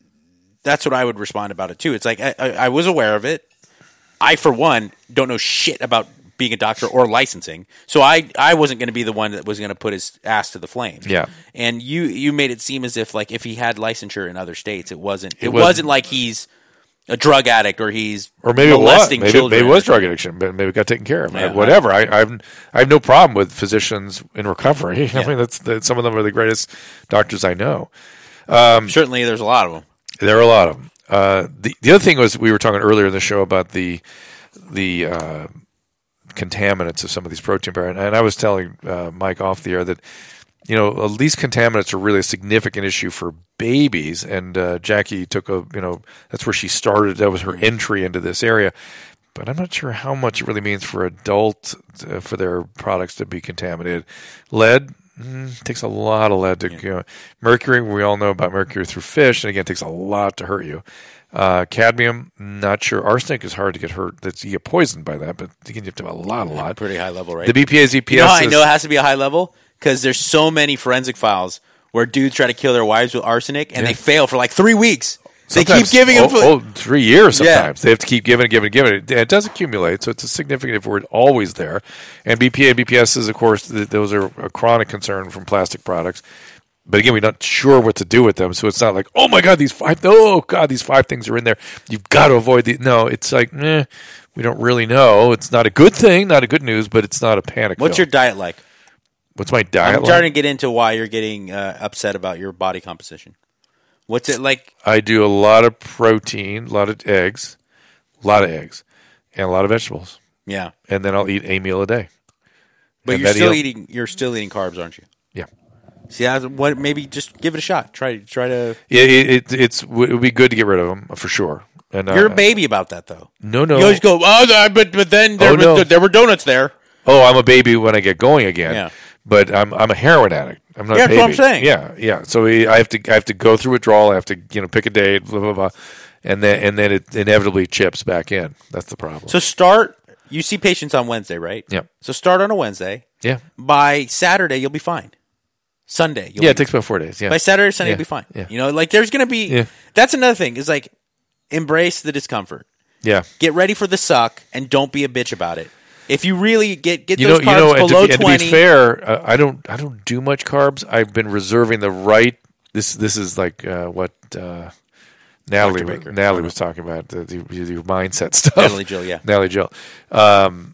that's what I would respond about it too. It's like I, I, I was aware of it. I, for one, don't know shit about being a doctor or licensing, so I, I wasn't going to be the one that was going to put his ass to the flames. Yeah. And you you made it seem as if like if he had licensure in other states, it wasn't it, It wasn't, wasn't- like he's a drug addict or he's Or maybe it was. molesting Maybe, children. maybe it was drug addiction, but maybe it got taken care of. Yeah, Whatever. I, I've I have no problem with physicians in recovery. I Yeah. mean, that's, that's some of them are the greatest doctors I know. Certainly, there's a lot of them. There are a lot of them. Uh, the the other thing was we were talking earlier in the show about the the uh, contaminants of some of these protein bars, and I was telling uh, Mike off the air that you know these contaminants are really a significant issue for babies. And uh, Jackie took a you know that's where she started. That was her entry into this area. But I'm not sure how much it really means for adult uh, for their products to be contaminated. Lead. Mm, takes a lot of lead to go. Mercury, we all know about mercury through fish, and again, it takes a lot to hurt you. Uh, cadmium, not sure. Arsenic is hard to get hurt. That's, you get poisoned by that, but you can have to have a lot, a lot. Pretty high level, right? The B P A Z P S You know how I is- know it has to be a high level? Because there's so many forensic files where dudes try to kill their wives with arsenic and Yeah. they fail for like three weeks. They keep sometimes- giving them. oh, oh, three years Yeah. sometimes. They have to keep giving and giving and giving. It, it does accumulate, so it's a significant if we're always there. And B P A and B P S is, of course, th- those are a chronic concern from plastic products. But again, we're not sure what to do with them, so it's not like, oh my god, these five, oh god, these five things are in there. You've got to avoid these. No, it's like, eh, we don't really know. It's not a good thing, not a good news, but it's not a panic. What's pill. your diet like? What's my diet I'm like? starting to get into why you're getting uh, upset about your body composition. What's it like? I do a lot of protein, a lot of eggs, a lot of eggs, and a lot of vegetables. Yeah, And then I'll eat a meal a day. but And you're that still eat- eating. You're still eating carbs, aren't you? Yeah. See, that's what maybe just give it a shot. Try, try to. Yeah, it, it, it's, it would be good to get rid of them, for sure. And uh, You're a baby about that, though. No, no. You always go, oh, th- but but then there, Oh, was, no. there were donuts there. Oh, I'm a baby when I get going again. Yeah. But I'm I'm a heroin addict. I'm not Yeah, a that's baby. what I'm saying. Yeah, yeah. So I have to I have to go through withdrawal. I have to you know pick a date, blah blah blah, and then and then it inevitably chips back in. That's the problem. So start. You see patients on Wednesday, right? Yep. So start on a Wednesday. yeah, By Saturday, you'll be fine. Sunday, you'll yeah. be It takes about four days. Yeah. By Saturday, Sunday, Yeah. you'll be fine. Yeah. You know, like there's going to be. Yeah. That's another thing. Is like embrace the discomfort. yeah. Get ready for the suck, and don't be a bitch about it. If you really get get You know, those you carbs know, and below to, be, and to twenty, be fair, uh, I don't, I don't do much carbs. I've been reserving the right. This, this is like uh, what uh, Natalie, Doctor Baker. Natalie was talking about the, the, the mindset stuff. Natalie Jill, yeah. Natalie Jill. Um,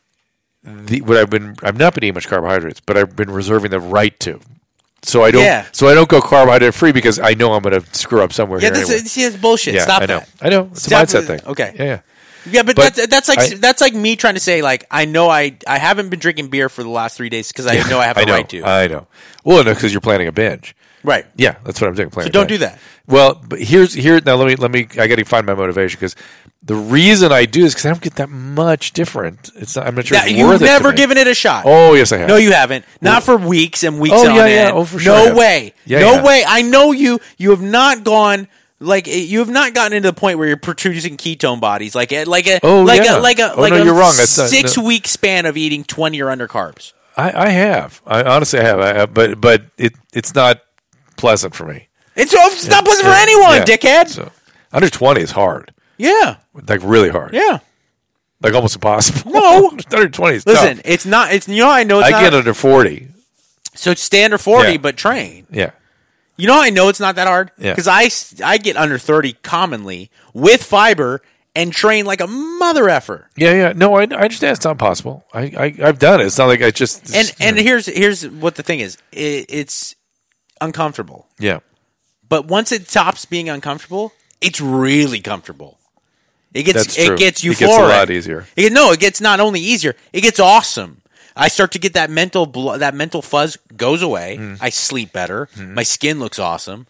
the, what I've been, I've not been eating much carbohydrates, but I've been reserving the right to. So I don't, Yeah. so I don't go carbohydrate free because I know I'm going to screw up somewhere. yeah, here that's anyway. see, that's bullshit. yeah, Stop I know, that. I know. It's Stop a mindset it. thing. Okay. Yeah, yeah. Yeah, but, But that's that's like I- that's like me trying to say like I know I I haven't been drinking beer for the last three days because I know I have the I know, right to. I know. Well, no, because you're planning a binge. right. Yeah, that's what I'm doing. So don't do that. Well, but here's here now. Let me let me. I got to find my motivation because The reason I do is because I don't get that much different. It's not, I'm not sure That- it's you've worth it to never me. given it a shot. Oh, yes, I have. No, you haven't. Not for weeks and weeks Oh, on yeah, yeah. end. Oh, for sure I No have. way. Yeah, no yeah. way. I know you. You have not gone like you have not gotten into the point where you're producing ketone bodies like a, like a Oh, like yeah. a like a Oh, like no, a you're wrong. That's not- six no. week span of eating twenty or under carbs. I, I have. I honestly have. I have. But but it it's not pleasant for me. It's, it's not pleasant for Yeah, anyone, yeah. dickhead. So, under twenty is hard. Yeah, Like really hard. yeah. Like almost impossible. No. under twenty is Listen, tough. it's not. It's you know I know it's I not. get under forty. So stay under forty, Yeah. but train. Yeah. You know how I know it's not that hard? Yeah. Because I, s- I get under thirty commonly with fiber and train like a mother effer. Yeah, yeah. No, I, I understand it's not possible. I, I, I've done it. It's not like I just. And and here's here's what the thing is. It, it's uncomfortable. yeah. But once it stops being uncomfortable, it's really comfortable. It gets That's true. it gets euphoric. It gets a lot easier. It, no, it gets not only easier, it gets awesome. I start to get that mental bl- that mental fuzz goes away. Mm. I sleep better. My skin looks awesome.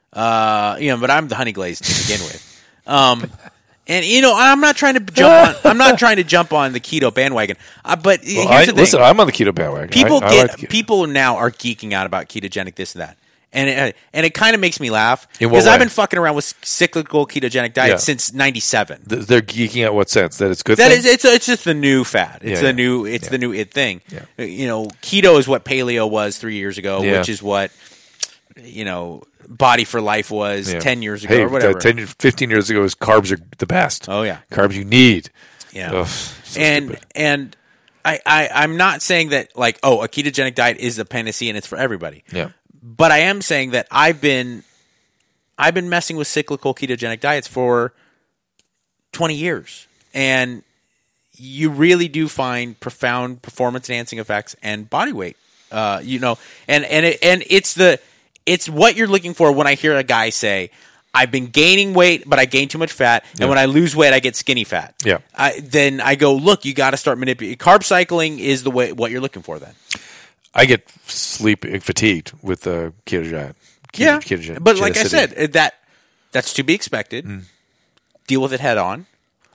Uh, you know, but I'm the honey glazed to begin with. Um, and you know, I'm not trying to jump on. I'm not trying to jump on the keto bandwagon. Uh, but Well, here's I, the thing: listen, I'm on the keto bandwagon. people I, I get like the keto. people now are geeking out about ketogenic this and that, and it, and it kind of makes me laugh In what because I've way? been fucking around with cyclical ketogenic diet Yeah. since ninety-seven. Th- They're geeking out what sense? That it's a good That thing? is, it's it's just the new fad. It's Yeah, the yeah. new, it's Yeah. the new it thing. Yeah. Uh, You know, keto is what paleo was three years ago, Yeah. which is what you know, Body for Life was Yeah. ten years ago Hey, or whatever. uh, ten, fifteen years ago, was carbs are the best. Oh, yeah. Carbs you need. Yeah, Ugh, so and stupid. and I, I I'm not saying that like oh a ketogenic diet is the panacea and it's for everybody. Yeah. But I am saying that I've been I've been messing with cyclical ketogenic diets for twenty years, and you really do find profound performance enhancing effects and body weight. Uh, you know, and and it, and it's the it's what you're looking for when I hear a guy say, "I've been gaining weight, but I gain too much fat, and Yeah. when I lose weight, I get skinny fat." Yeah. I, then I go, "Look, you got to start manipulating. Carb cycling is the way what you're looking for." Then, I get sleep fatigued with the keto diet. Keto, yeah, ketogen- but like I ketogenicity. said, uh, that that's to be expected. Mm. Deal with it head on,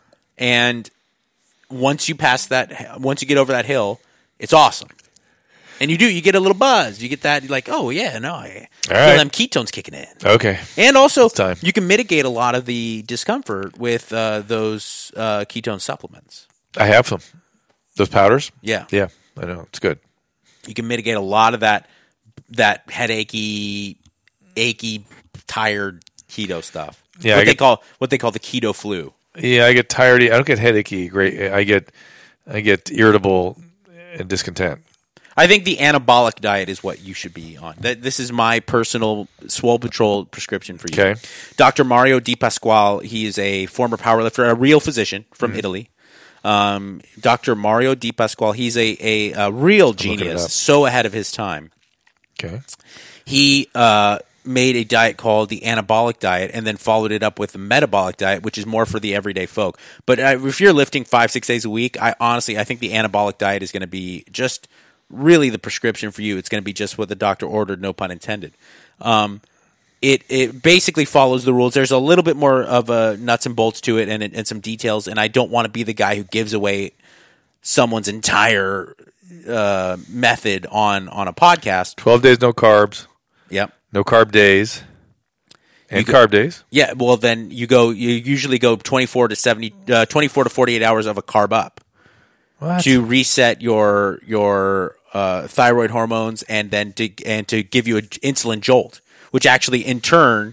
and once you pass that, once you get over that hill, it's awesome. And you do, you get a little buzz. You get that, you're like, oh yeah, no, I feel right. them ketones kicking in. Okay. And also, time. you can mitigate a lot of the discomfort with uh, those uh, ketone supplements. I have some. Those powders? Yeah, Yeah, I know. It's good. you can mitigate a lot of that that headachy, achy, tired keto stuff. Yeah, what I they get- call what they call the keto flu. Yeah, I get tired. I don't get headachy. Great. I get, I get irritable and discontent. I think the anabolic diet is what you should be on. That this is my personal Swole Patrol prescription for you. Okay. Doctor Mario Di Pasquale, he is a former powerlifter, a real physician from Mm-hmm. Italy. Um, Doctor Mario Di Pasquale, he's a, a, a real looking it genius, up. so ahead of his time. Okay. He uh, made a diet called the anabolic diet and then followed it up with the metabolic diet, which is more for the everyday folk. But uh, if you're lifting five, six days a week, I honestly, I think the anabolic diet is going to be just really the prescription for you. It's going to be just what the doctor ordered, no pun intended. Um, it it basically follows the rules. There's a little bit more of a nuts and bolts to it and, and some details, and I don't want to be the guy who gives away someone's entire uh, method on, on a podcast. Twelve days no carbs. Yep. No carb days. And You carb days. Yeah, well then you go. You usually go twenty-four to seventy, uh, twenty-four to forty-eight hours of a carb up What? to reset your your uh, thyroid hormones, and then to and to give you an insulin jolt, which actually in turn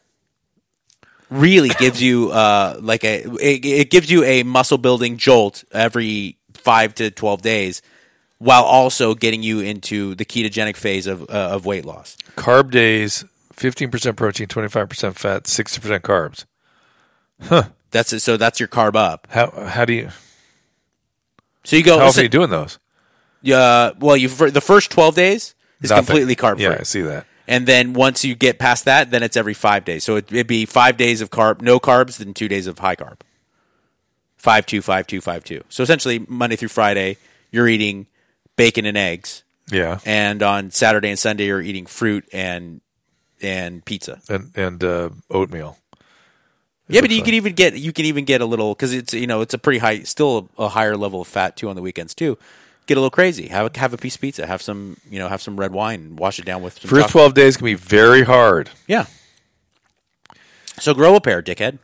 really gives you uh, like a it, it gives you a muscle building jolt every five to twelve days, while also getting you into the ketogenic phase of uh, of weight loss. Carb days, fifteen percent protein, twenty-five percent fat, sixty percent carbs. That's it. So that's your carb up. How how do you So you go. how often are you doing those? Uh, well, you for the first twelve days is Nothing. completely carb free. Yeah, I see that. And then once you get past that, then it's every five days. So it, it'd be five days of carb, no carbs, then two days of high carb. Five two, five two, five two. So essentially, Monday through Friday, you're eating bacon and eggs, Yeah. and on Saturday and Sunday, you're eating fruit and and pizza. And and uh, oatmeal. Yeah, but you can even get you can even get a little because it's you know it's a pretty high, still a, a higher level of fat too on the weekends too. Get a little crazy. Have a, have a piece of pizza. Have some you know have some red wine. And wash it down with some First chocolate. twelve days can be very hard. Yeah. So grow a pair, dickhead.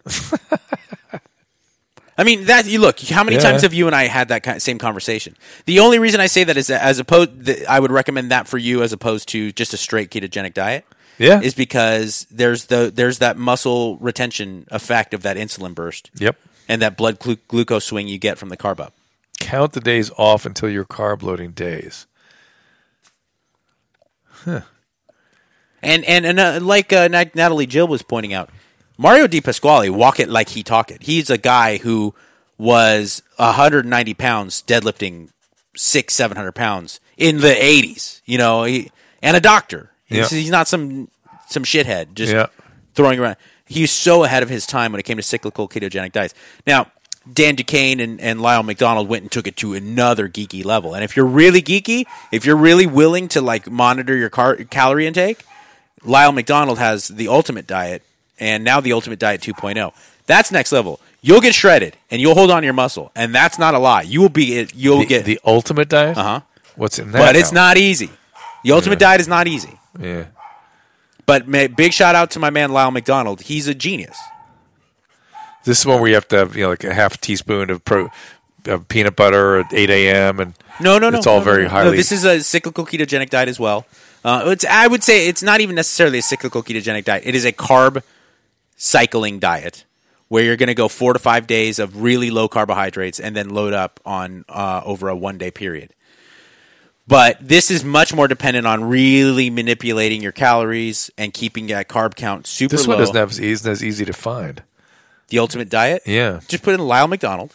I mean that you look. How many Yeah. times have you and I had that kind of same conversation? The only reason I say that is that as opposed, that I would recommend that for you as opposed to just a straight ketogenic diet. Yeah. Is because there's the there's that muscle retention effect of that insulin burst. Yep. And that blood glu- glucose swing you get from the carb up. Count the days off until your carb loading days. Huh. And and and uh, like uh, Nat- Natalie Jill was pointing out, Mario Di Pasquale, walk it like he talk it. He's a guy who was one hundred ninety pounds deadlifting six, seven hundred pounds in the eighties. You know, he, and a doctor. He's, Yeah. he's not some some shithead just Yeah. throwing around. He's so ahead of his time when it came to cyclical ketogenic diets. Now, Dan Duquesne and, and Lyle McDonald went and took it to another geeky level. And if you're really geeky, if you're really willing to like monitor your car- calorie intake, Lyle McDonald has the Ultimate Diet and now the Ultimate Diet two point oh. That's next level. You'll get shredded and you'll hold on to your muscle, and that's not a lie. You will be. You'll The, get the ultimate diet? Uh huh. What's in that? But it's now? not easy. The Ultimate Yeah. Diet is not easy. Yeah. But ma- big shout out to my man Lyle McDonald. He's a genius. This is one where you have to have, you know, like a half teaspoon of pro, of peanut butter at eight a.m. and No, no, no. it's all no, very no, no. highly. No, this is a cyclical ketogenic diet as well. Uh, it's I would say it's not even necessarily a cyclical ketogenic diet. It is a carb cycling diet where you're going to go four to five days of really low carbohydrates and then load up on uh, over a one day period. But this is much more dependent on really manipulating your calories and keeping that carb count super this low. one doesn't have isn't as easy to find. The Ultimate Diet. Yeah. Just put in Lyle McDonald.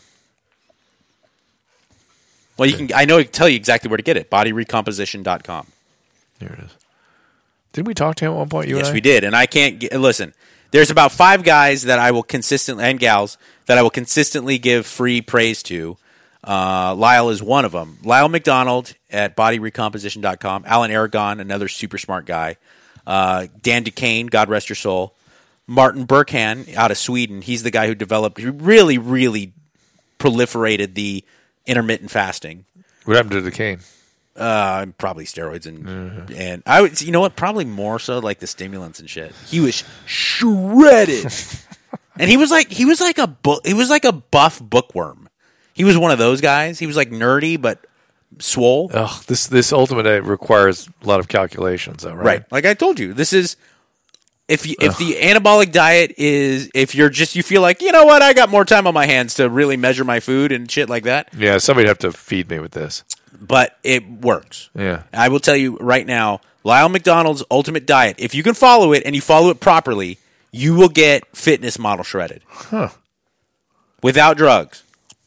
Well, you can. I know I can tell you exactly where to get it. body recomposition dot com. Here it is. Didn't we talk to him at one point? You Yes, and I? we did. And I can't get, listen. There's about five guys that I will consistently and gals that I will consistently give free praise to. Uh, Lyle is one of them. Lyle McDonald at body recomposition dot com. Alan Aragon, another super smart guy. Uh, Dan Duquesne, God rest your soul. Martin Burkhan out of Sweden. He's the guy who developed, who really, really proliferated the intermittent fasting. What happened to Duquesne? Uh, probably steroids and Mm-hmm. and I would, you know what? Probably more so like the stimulants and shit. He was shredded, and he was like he was like a bu- he was like a buff bookworm. He was one of those guys. He was like nerdy but swole. Ugh, this this ultimate diet requires a lot of calculations, though, right? Right. Like I told you, this is if you, if the anabolic diet is if you're just you feel like, you know what, I got more time on my hands to really measure my food and shit like that. Yeah, somebody'd have to feed me with this. But it works. Yeah. I will tell you right now, Lyle McDonald's Ultimate Diet, if you can follow it and you follow it properly, you will get fitness model shredded. Huh. Without drugs.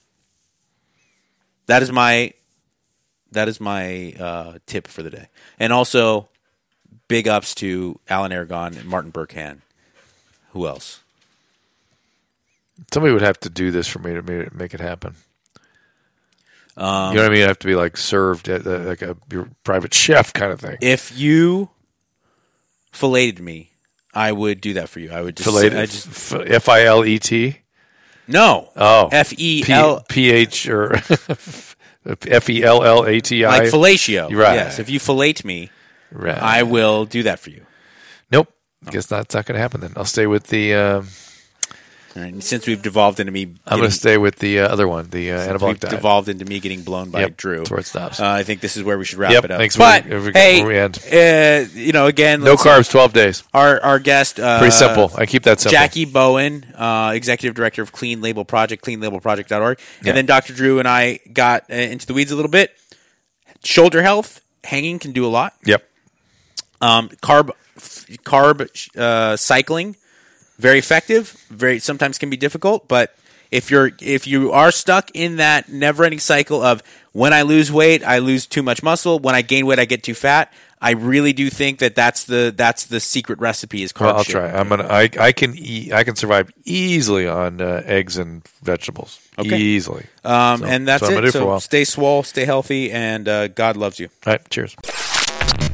That is my that is my uh, tip for the day. And also, big ups to Alan Aragon and Martin Burkhan. Who else? Somebody would have to do this for me to make it, make it happen. Um, you know what I mean? It'd have to be like served at uh, like a your private chef kind of thing. If you filleted me, I would do that for you. I would just Filet, I just F I L E T. no. Oh, F E L P H or F E L L A T I. like fellatio. Right. Yes. If you fillet me, Right. I will do that for you. Nope. Guess that's not going to happen then. I'll stay with the. Um, All right, and since we've devolved into me, I'm getting- going to stay with the uh, other one, the uh, since anabolic we've diet. devolved into me getting blown by Yep, Drew. that's where it stops. Uh, I think this is where we should wrap Yep, it up. thanks. But Where we- hey, where we end. Uh, you know, again, No let's- carbs, twelve days. Our our guest, uh, Pretty simple. I keep that simple. Jackie Bowen, uh, executive director of Clean Label Project, clean label project dot org. Yeah. And then Doctor Drew and I got uh, into the weeds a little bit. Shoulder health, hanging can do a lot. Yep. Um, carb carb uh, cycling, very effective. Very sometimes can be difficult, but if you're if you are stuck in that never-ending cycle of when I lose weight, I lose too much muscle. When I gain weight, I get too fat. I really do think that that's the that's the secret recipe is carb. Well, I'll shit. try. I'm gonna. I, I can eat. I can survive easily on uh, eggs and vegetables. Okay. Easily. Um, So- and that's so I'm gonna it. do for a So while. stay swole, stay healthy, and uh, God loves you. All right. Cheers.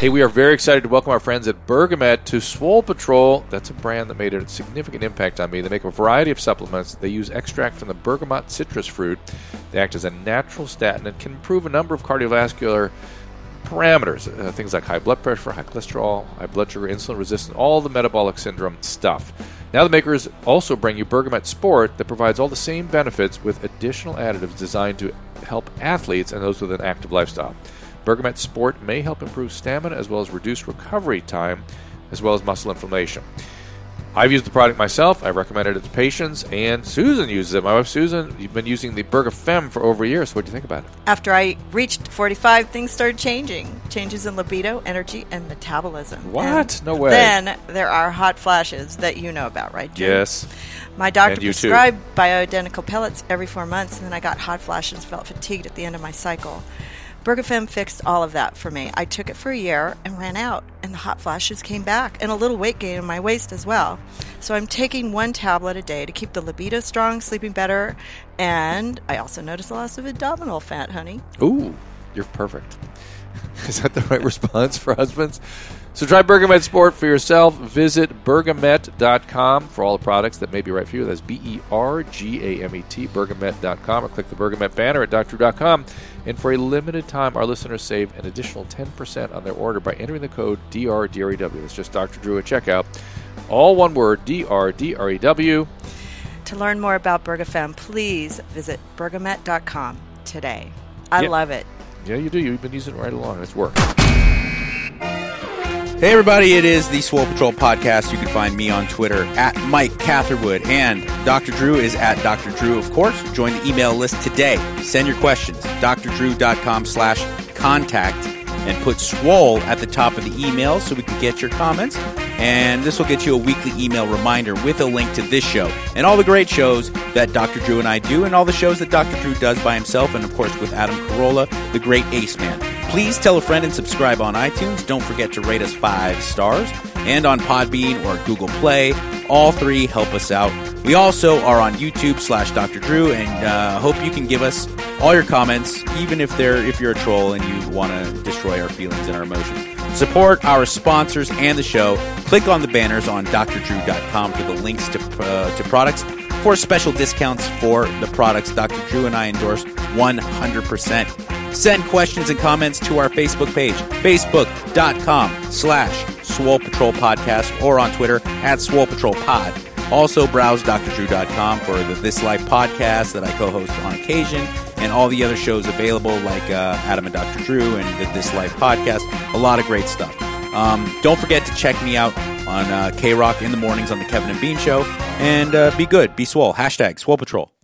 Hey, we are very excited to welcome our friends at Bergamet to Swole Patrol. That's a brand that made a significant impact on me. They make a variety of supplements. They use extract from the bergamot citrus fruit. They act as a natural statin and can improve a number of cardiovascular parameters, uh, things like high blood pressure, high cholesterol, high blood sugar, insulin resistance, all the metabolic syndrome stuff. Now the makers also bring you Bergamet Sport that provides all the same benefits with additional additives designed to help athletes and those with an active lifestyle. Bergamet Sport may help improve stamina as well as reduce recovery time as well as muscle inflammation. I've used the product myself. I've recommended it to patients, and Susan uses it. My wife Susan, you've been using the Bergafem for over a year, so what do you think about it? After I reached forty-five, things started changing. Changes in libido, energy, and metabolism. What? And no way. Then there are hot flashes that you know about, right, Jim? Yes. My doctor And you too. prescribed bioidentical pellets every four months, and then I got hot flashes, felt fatigued at the end of my cycle. Bergafem fixed all of that for me. I took it for a year and ran out, and the hot flashes came back, and a little weight gain in my waist as well. So I'm taking one tablet a day to keep the libido strong, sleeping better, and I also noticed a loss of abdominal fat, honey. Ooh, you're perfect. Is that the right response for husbands? So try Bergamet Sport for yourself. Visit bergamet dot com for all the products that may be right for you. That's B E R G A M E T, bergamet dot com, or click the Bergamet banner at D R drew dot com. And for a limited time, our listeners save an additional ten percent on their order by entering the code D R D R E W. That's just Doctor Drew at checkout. All one word, D R D R E W. To learn more about Bergafem, please visit bergamet dot com today. I Yeah. love it. Yeah, you do. You've been using it right along. It's worked. Hey everybody, it is the Swole Patrol podcast. You can find me on Twitter at Mike Catherwood, and Doctor Drew is at Doctor Drew, of course. Join the email list today. Send your questions, drdrew.com slash contact, and put Swole at the top of the email so we can get your comments. And this will get you a weekly email reminder with a link to this show and all the great shows that Doctor Drew and I do, and all the shows that Doctor Drew does by himself, and of course with Adam Carolla, the great Ace Man. Please tell a friend and subscribe on iTunes. Don't forget to rate us five stars. And on Podbean or Google Play. All three help us out. We also are on YouTube slash Doctor Drew, and uh, hope you can give us all your comments, even if they're if you're a troll and you want to destroy our feelings and our emotions. Support our sponsors and the show. Click on the banners on D R drew dot com for the links to uh, to products for special discounts for the products Doctor Drew and I endorse one hundred percent. Send questions and comments to our Facebook page, facebook.com slash Swole Patrol Podcast, or on Twitter at Swole Patrol Pod. Also, browse D R drew dot com for the This Life podcast that I co-host on occasion, and all the other shows available like uh, Adam and Doctor Drew and the This Life podcast. A lot of great stuff. Um, don't forget to check me out on uh, K-Rock in the mornings on the Kevin and Bean Show. And uh, be good. Be swole. Hashtag Swole Patrol.